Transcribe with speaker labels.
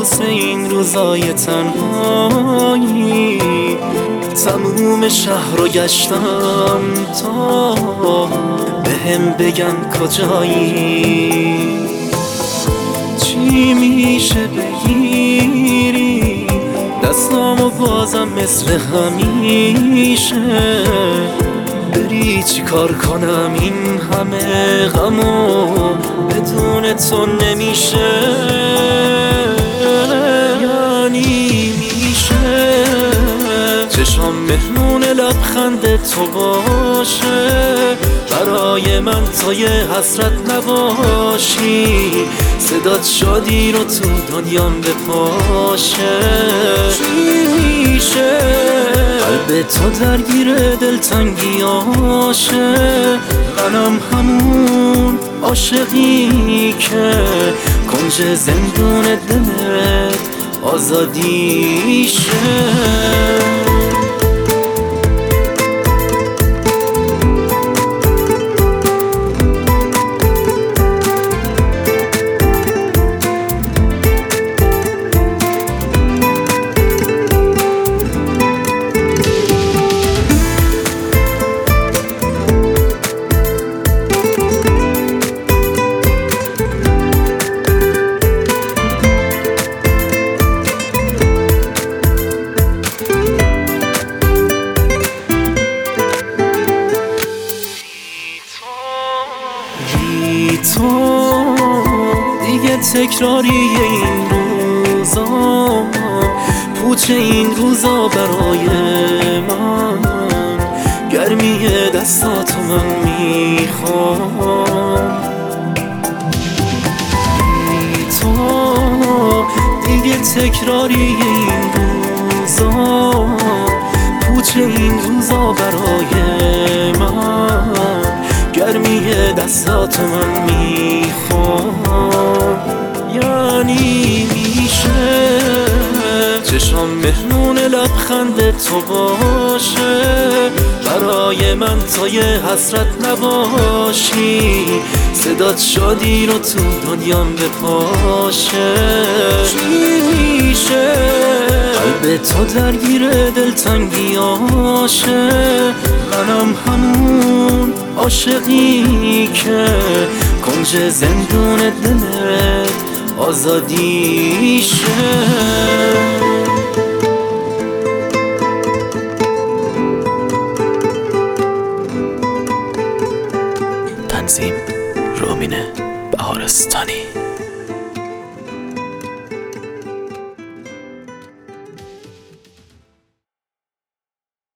Speaker 1: واسه این روزای تنهایی تموم شهر رو گشتم تا بهم بگن کجایی. چی میشه بگیری دستامو بازم مثل همیشه، بری چی کار کنم این همه غمو بدون تو نمیشه. یعنی میشه چشام مهمون لبخند تو باشه، برای من تا یه حسرت نباشی، صدات شادی رو تو دنیام بپاشه. چی میشه قلب تو درگیر دلتنگیاشه، منم همون عاشقی که کنج زندون دلت آزادیشه. تو دیگه تکراری این روزا، پوچ این روزا برای من، گرمی دستاتو من میخوام. تو دیگه تکراری این روزا، پوچ این روزا برای من، گرمی دستاتو من میخوام. یعنی میشه چشام مهمون لبخند تو باشه، برای من تا یه حسرت نباشی، صدات شادی رو تو دنیام بپاشه. چی میشه قلب تو درگیر دلتنگیاشه، منم همون عاشقی که کنج زندون دلت آزادیشه. تنظیم رومین بهارستانی.